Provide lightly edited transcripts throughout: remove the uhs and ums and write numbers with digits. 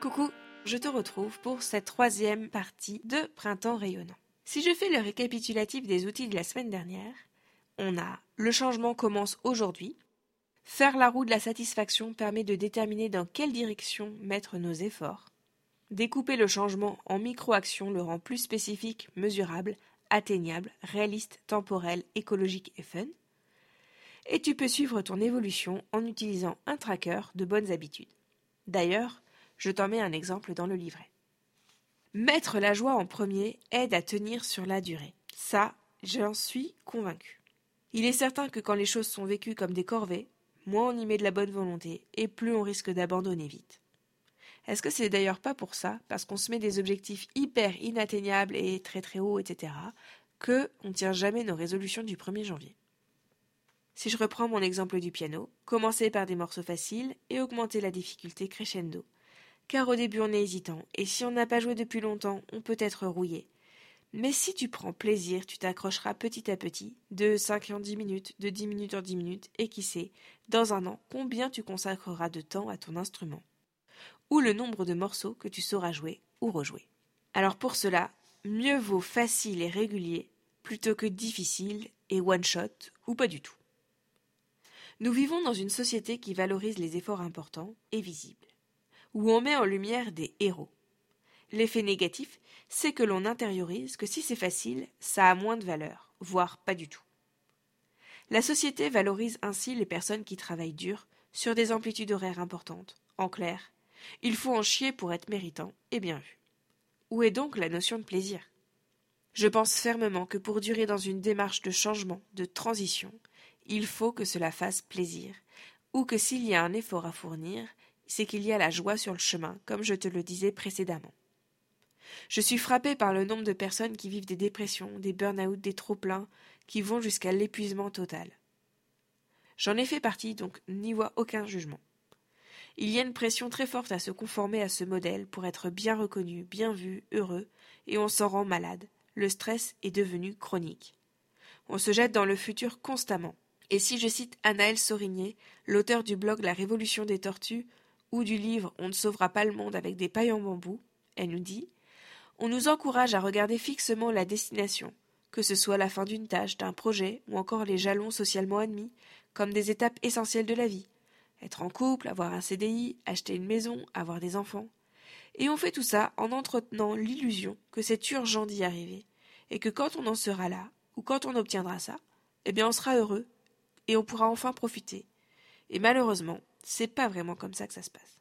Coucou, je te retrouve pour cette troisième partie de Printemps rayonnant. Si je fais le récapitulatif des outils de la semaine dernière, on a le changement commence aujourd'hui. Faire la roue de la satisfaction permet de déterminer dans quelle direction mettre nos efforts. Découper le changement en micro-actions le rend plus spécifique, mesurable, atteignable, réaliste, temporel, écologique et fun. Et tu peux suivre ton évolution en utilisant un tracker de bonnes habitudes. D'ailleurs, je t'en mets un exemple dans le livret. Mettre la joie en premier aide à tenir sur la durée. Ça, j'en suis convaincue. Il est certain que quand les choses sont vécues comme des corvées, moins on y met de la bonne volonté et plus on risque d'abandonner vite. Est-ce que c'est d'ailleurs pas pour ça, parce qu'on se met des objectifs hyper inatteignables et très très hauts, etc., que on ne tient jamais nos résolutions du 1er janvier? Si je reprends mon exemple du piano, commencer par des morceaux faciles et augmenter la difficulté crescendo. Car au début on est hésitant, et si on n'a pas joué depuis longtemps, on peut être rouillé. Mais si tu prends plaisir, tu t'accrocheras petit à petit, de 5 en 10 minutes, de 10 minutes en 10 minutes, et qui sait, dans un an, combien tu consacreras de temps à ton instrument. Ou le nombre de morceaux que tu sauras jouer ou rejouer. Alors pour cela, mieux vaut facile et régulier, plutôt que difficile et one-shot, ou pas du tout. Nous vivons dans une société qui valorise les efforts importants et visibles, où on met en lumière des héros. L'effet négatif, c'est que l'on intériorise que si c'est facile, ça a moins de valeur, voire pas du tout. La société valorise ainsi les personnes qui travaillent dur, sur des amplitudes horaires importantes. En clair, il faut en chier pour être méritant et bien vu. Où est donc la notion de plaisir ? Je pense fermement que pour durer dans une démarche de changement, de transition, il faut que cela fasse plaisir, ou que s'il y a un effort à fournir, c'est qu'il y a la joie sur le chemin, comme je te le disais précédemment. Je suis frappée par le nombre de personnes qui vivent des dépressions, des burn-out, des trop-pleins, qui vont jusqu'à l'épuisement total. J'en ai fait partie, donc n'y vois aucun jugement. Il y a une pression très forte à se conformer à ce modèle pour être bien reconnu, bien vu, heureux, et on s'en rend malade. Le stress est devenu chronique. On se jette dans le futur constamment. Et si je cite Anaëlle Sorigné, l'auteur du blog La Révolution des Tortues, ou du livre On ne sauvera pas le monde avec des pailles en bambou, elle nous dit « On nous encourage à regarder fixement la destination, que ce soit la fin d'une tâche, d'un projet, ou encore les jalons socialement admis, comme des étapes essentielles de la vie. Être en couple, avoir un CDI, acheter une maison, avoir des enfants. Et on fait tout ça en entretenant l'illusion que c'est urgent d'y arriver, et que quand on en sera là, ou quand on obtiendra ça, eh bien on sera heureux, et on pourra enfin profiter. Et malheureusement, c'est pas vraiment comme ça que ça se passe.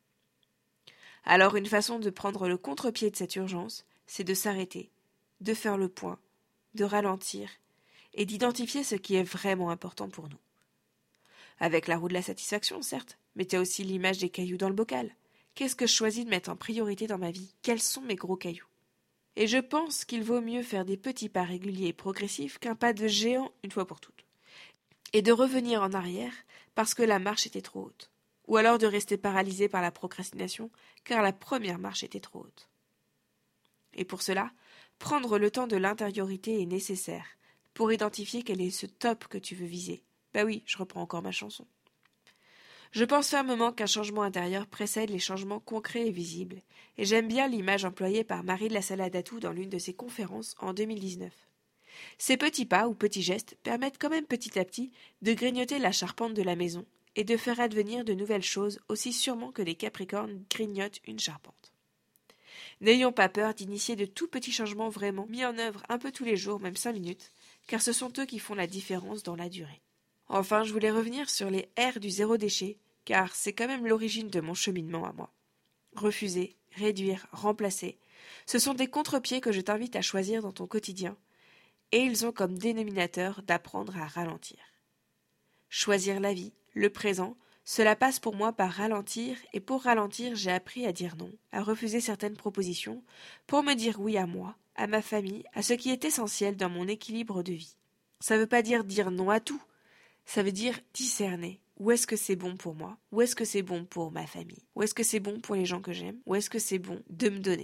Alors une façon de prendre le contre-pied de cette urgence, c'est de s'arrêter, de faire le point, de ralentir, et d'identifier ce qui est vraiment important pour nous. Avec la roue de la satisfaction, certes, mais tu as aussi l'image des cailloux dans le bocal. Qu'est-ce que je choisis de mettre en priorité dans ma vie ? Quels sont mes gros cailloux ? Et je pense qu'il vaut mieux faire des petits pas réguliers et progressifs qu'un pas de géant une fois pour toutes. Et de revenir en arrière parce que la marche était trop haute. Ou alors de rester paralysé par la procrastination car la première marche était trop haute. Et pour cela, prendre le temps de l'intériorité est nécessaire pour identifier quel est ce top que tu veux viser. Bah oui, je reprends encore ma chanson. Je pense fermement qu'un changement intérieur précède les changements concrets et visibles, et j'aime bien l'image employée par Marie de la Saladatou dans l'une de ses conférences en 2019. Ces petits pas ou petits gestes permettent quand même petit à petit de grignoter la charpente de la maison et de faire advenir de nouvelles choses aussi sûrement que les Capricornes grignotent une charpente. N'ayons pas peur d'initier de tout petits changements vraiment mis en œuvre un peu tous les jours, même 5 minutes, car ce sont eux qui font la différence dans la durée. Enfin, je voulais revenir sur les R du zéro déchet, car c'est quand même l'origine de mon cheminement à moi. Refuser, réduire, remplacer, ce sont des contre-pieds que je t'invite à choisir dans ton quotidien, et ils ont comme dénominateur d'apprendre à ralentir. Choisir la vie, le présent, cela passe pour moi par ralentir, et pour ralentir, j'ai appris à dire non, à refuser certaines propositions, pour me dire oui à moi, à ma famille, à ce qui est essentiel dans mon équilibre de vie. Ça veut pas dire non à tout. Ça veut dire discerner. Où est-ce que c'est bon pour moi ? Où est-ce que c'est bon pour ma famille ? Où est-ce que c'est bon pour les gens que j'aime ? Où est-ce que c'est bon de me donner ?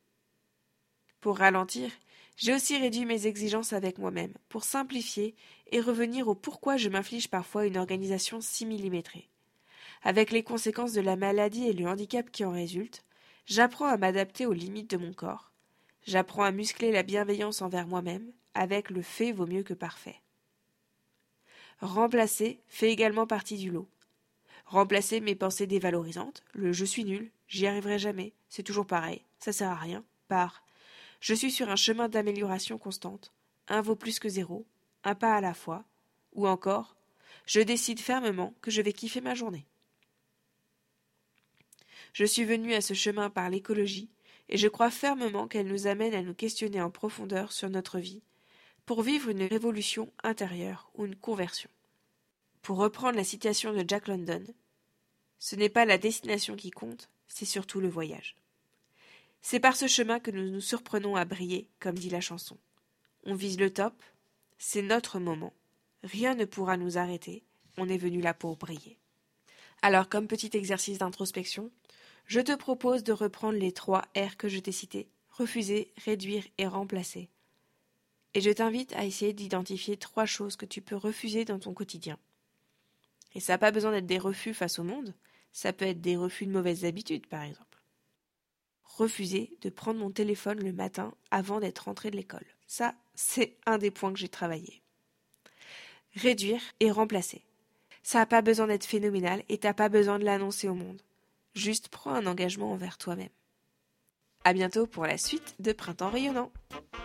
Pour ralentir, j'ai aussi réduit mes exigences avec moi-même, pour simplifier et revenir au pourquoi je m'inflige parfois une organisation si millimétrée. Avec les conséquences de la maladie et le handicap qui en résultent, J'apprends à m'adapter aux limites de mon corps. J'apprends à muscler la bienveillance envers moi-même, avec le fait vaut mieux que parfait. Remplacer fait également partie du lot. Remplacer mes pensées dévalorisantes, le je suis nul, j'y arriverai jamais, c'est toujours pareil, ça sert à rien, par je suis sur un chemin d'amélioration constante, un vaut plus que zéro, un pas à la fois, ou encore je décide fermement que je vais kiffer ma journée. Je suis venu à ce chemin par l'écologie, et je crois fermement qu'elle nous amène à nous questionner en profondeur sur notre vie, pour vivre une révolution intérieure ou une conversion. Pour reprendre la citation de Jack London, ce n'est pas la destination qui compte, c'est surtout le voyage. C'est par ce chemin que nous nous surprenons à briller, comme dit la chanson. On vise le top, c'est notre moment. Rien ne pourra nous arrêter, on est venu là pour briller. Alors, comme petit exercice d'introspection, je te propose de reprendre les 3 R que je t'ai cités, refuser, réduire et remplacer. Et je t'invite à essayer d'identifier 3 choses que tu peux refuser dans ton quotidien. Et ça n'a pas besoin d'être des refus face au monde, ça peut être des refus de mauvaises habitudes, par exemple. Refuser de prendre mon téléphone le matin avant d'être rentré de l'école. Ça, c'est un des points que j'ai travaillé. Réduire et remplacer. Ça n'a pas besoin d'être phénoménal et t'as pas besoin de l'annoncer au monde. Juste prends un engagement envers toi-même. À bientôt pour la suite de Printemps Rayonnant.